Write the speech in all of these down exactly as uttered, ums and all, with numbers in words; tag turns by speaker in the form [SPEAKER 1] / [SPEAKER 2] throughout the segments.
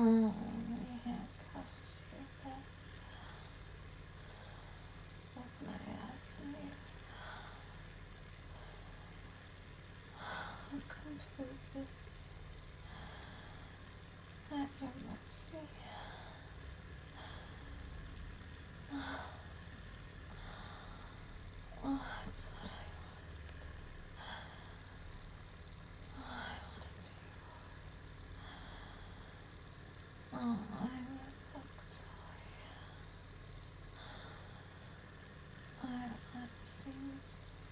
[SPEAKER 1] Oh, my handcuffs with that. With my ass there. Completely at your mercy. Oh, it's what I want. Oh, I want to be. Oh, I'm a fuck toy. I don't want meetings.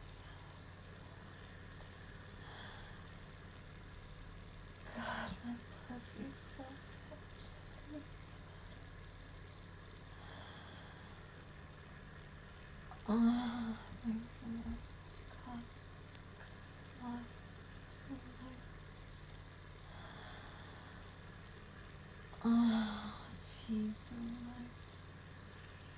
[SPEAKER 1] God, my pussy's so good. Just think. Oh, thinking of cock slot to lips. Oh, teasing my pussy.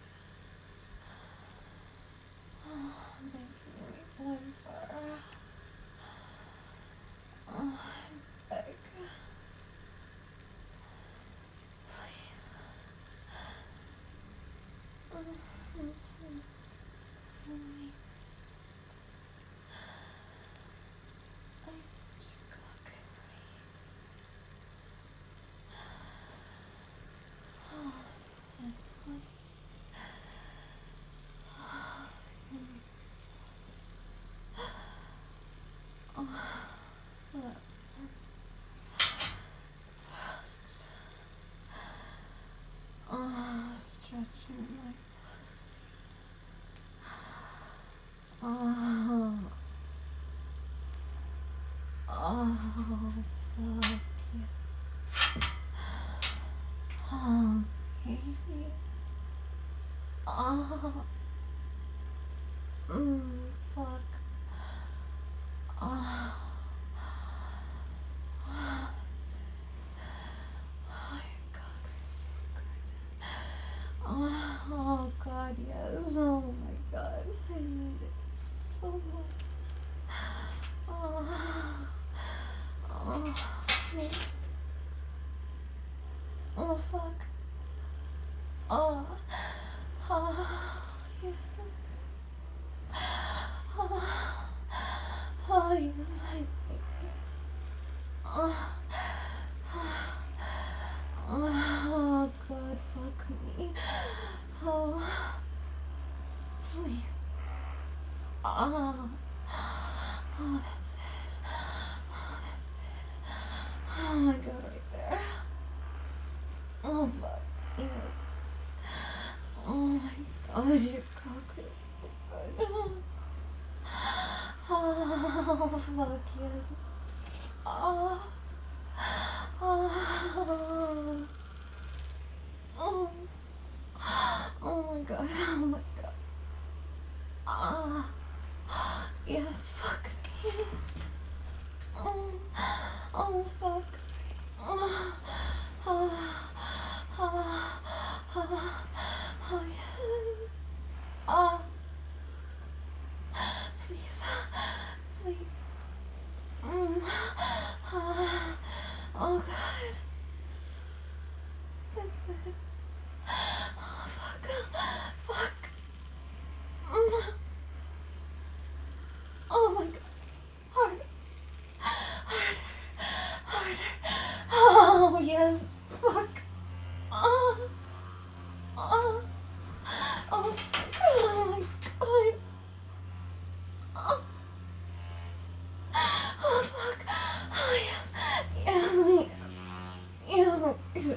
[SPEAKER 1] Oh, making me whimper. Oh, I beg. Please. Oh, please tell me. I need your cock and me. Oh, and please. Oh, fingers. Oh, that first thrust. Oh, stretching my pussy. Oh, oh, fuck yeah. Oh, baby. Oh, mm, fuck. Oh, oh, oh, your cock is so good. Oh, oh, God, yes. Oh, my God. I need it so much. Oh, oh, please. Oh, fuck. Oh, oh, yeah. Oh, oh, yes, I think it. Oh, oh, God, fuck me. Oh, please. Oh, oh, that's it. Oh, that's it. Oh, my God, right there. Oh, fuck. Yeah. Oh, my God, your cock is so good. Oh, fuck, yes. Oh, oh, oh, oh my God, oh my God. Ah, yes, fuck me. Oh, oh, fuck. Oh, oh, oh, oh, oh, yes. Ah, please, please. Mm. Ah, oh, God. That's it. Oh, fuck. Fuck. Mm. Oh my God. Harder. Harder. Harder. Oh, yes. Fuck. Oh. Oh. Oh, fuck. Oh my God. Oh. Oh, fuck. Oh, yes. Yes. Yes. Yes.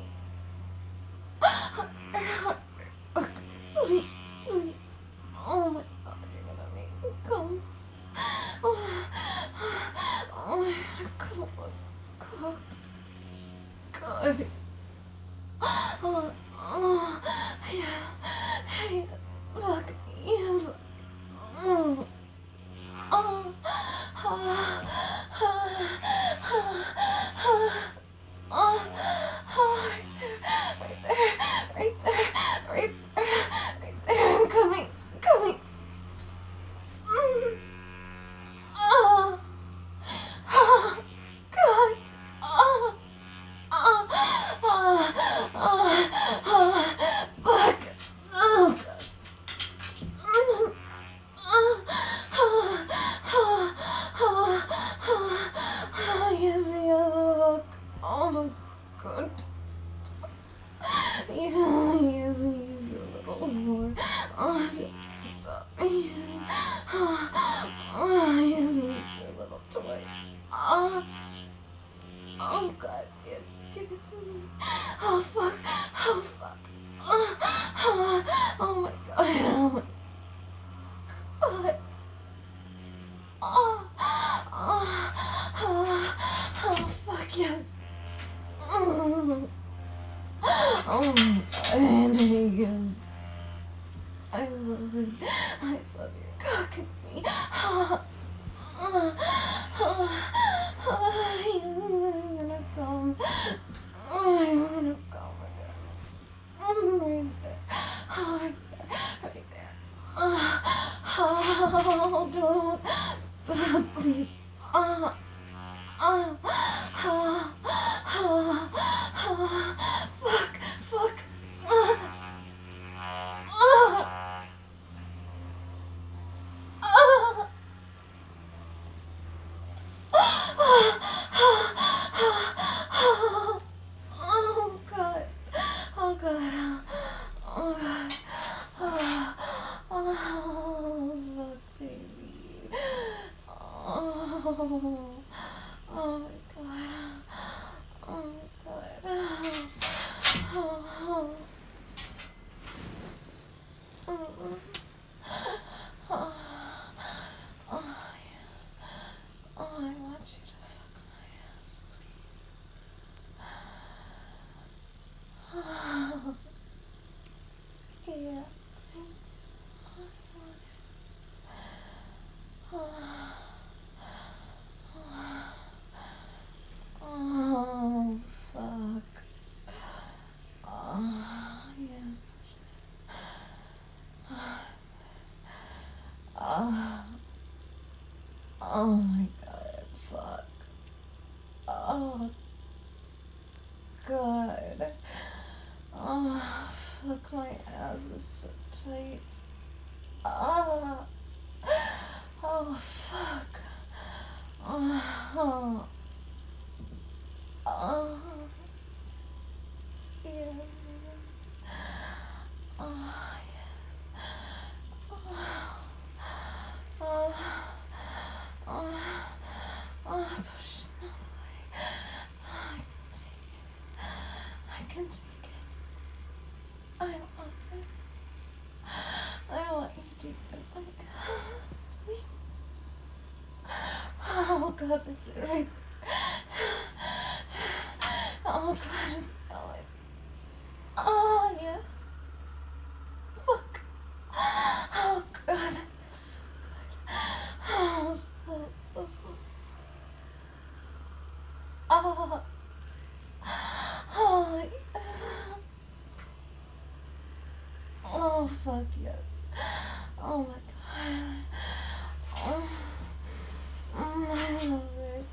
[SPEAKER 1] Please. Please. Oh my God. You're gonna make me come. Oh. Oh my God. Come on. God. God. Oh. Oh. Yes. Hey. Fuck. Yeah. Mm. Oh. Ah. Ah. Ah. Ah. Oh. Oh. Right there. Right there. Right there. Right there. Right there. I'm coming. Coming. Mm. Oh. Oh. God. Oh. Oh. Oh. God. Yes, yes, a little more. Oh, just stop. Yes. Oh, yes, a little toy. Oh, oh, God, yes, give it to me. Oh, fuck. Oh, fuck. Oh, oh, oh my God. Oh, my God. Oh, oh, oh, oh, fuck, yes. Oh, oh my God, yes. I love it. I love your cock and me. Oh, oh, oh, oh, I'm gonna come. Oh, I'm gonna come again. Oh, right there. Oh, right there. Right there. Oh, oh, don't stop, please. Oh, oh, oh, oh, oh, fuck, fuck. Oh, oh, oh. Oh God. Oh God. Oh God. Oh, oh look, baby. Oh, oh my God. Oh my God. Oh, oh. Mm-mm. Oh, oh, yeah. Oh, I want you to fuck my ass, please. Oh, yeah, I do. I want it. Oh, oh, fuck. Oh, yeah. Oh, oh my God, fuck. Oh, God. Oh, fuck, my ass is so tight. Oh, oh, fuck. Oh, oh, yeah. Oh, yeah. Oh, oh, oh, oh, push it all the way. I can take it. I can take it. I want it. I want you deep in my ass. Please. Oh God, that's it right there. Oh God, is smell it. Oh yeah. Fuck. Oh God, that feels so good. Oh, so, so, so. Oh. Oh yes. Oh fuck yes. Oh my God. Oh, mm, I love it.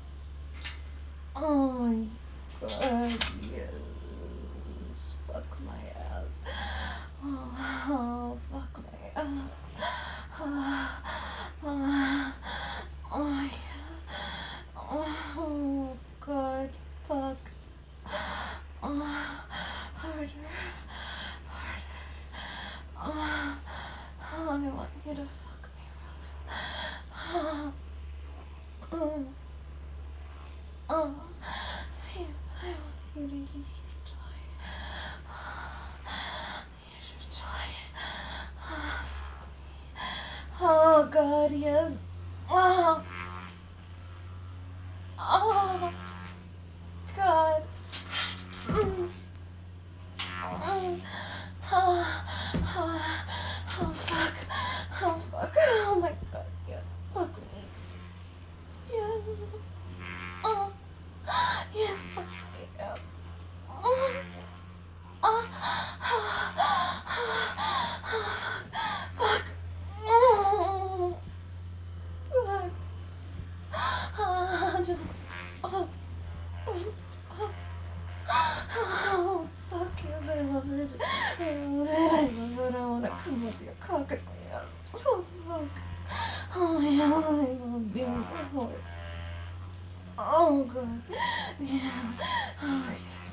[SPEAKER 1] Oh my God, yes. Fuck my ass. Oh, oh fuck my ass. Oh, oh, oh yeah. Oh God, fuck. Oh, harder, harder. Oh, oh, I want you to fuck me rough. Oh, mm. Oh, I, I want you to use your toy. Use your toy. Oh, fuck me. Oh, God, yes. Oh, oh, God. Mm. Mm. Oh, oh, oh, fuck. Oh, fuck. Oh, my God, yes. Fuck me. Yes. Oh, yes, fuck me. Yes. Oh. Oh, fuck. Oh, God. Oh, just stop. Stop. Oh, fuck yes, I love it. I love it. I love it. I want to come with your cock in my ass. Oh, fuck. Oh, yes, I love being a whore. Oh, God. Yeah. Oh, yeah.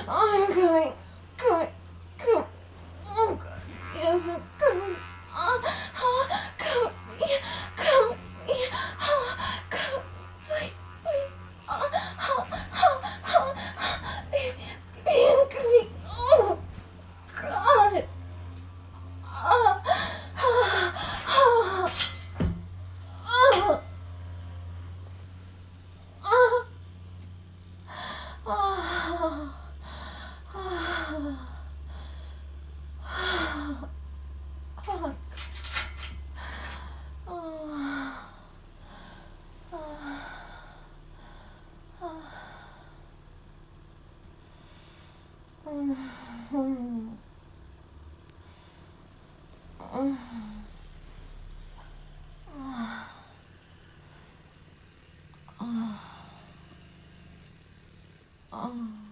[SPEAKER 1] I'm coming. Coming. Come. Oh god. Yes, I'm coming. Ah, ah, come here. Come here. Ah, come. Please, please. Ah, ah, ah, ah, ah. Baby, baby, I'm coming. Oh god. Ah, ah, ah, ah, ah, ah. Oh.